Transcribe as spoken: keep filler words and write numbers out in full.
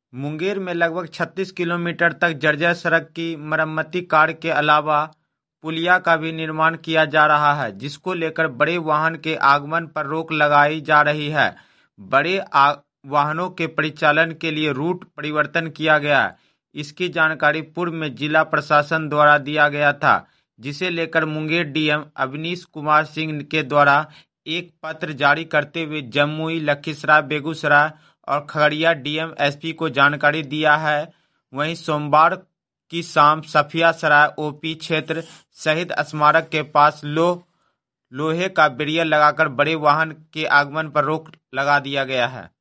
मुंगेर में लगभग छत्तीस किलोमीटर तक जर्जर सड़क की मरम्मती कार्य के अलावा पुलिया का भी निर्माण किया जा रहा है, जिसको लेकर बड़े वाहन के आगमन पर रोक लगाई जा रही है। बड़े आ, वाहनों के परिचालन के लिए रूट परिवर्तन किया गया है। इसकी जानकारी पूर्व में जिला प्रशासन द्वारा दिया गया था, जिसे लेकर मुंगेर डीएम अवनीश कुमार सिंह के द्वारा एक पत्र जारी करते हुए जमुई, लखीसराय, बेगूसराय और खगड़िया डीएम एसपी को जानकारी दिया है। वहीं सोमवार की शाम सफिया सराय ओपी क्षेत्र शहीद स्मारक के पास लो लोहे का बैरियर लगाकर बड़े वाहन के आगमन पर रोक लगा दिया गया है।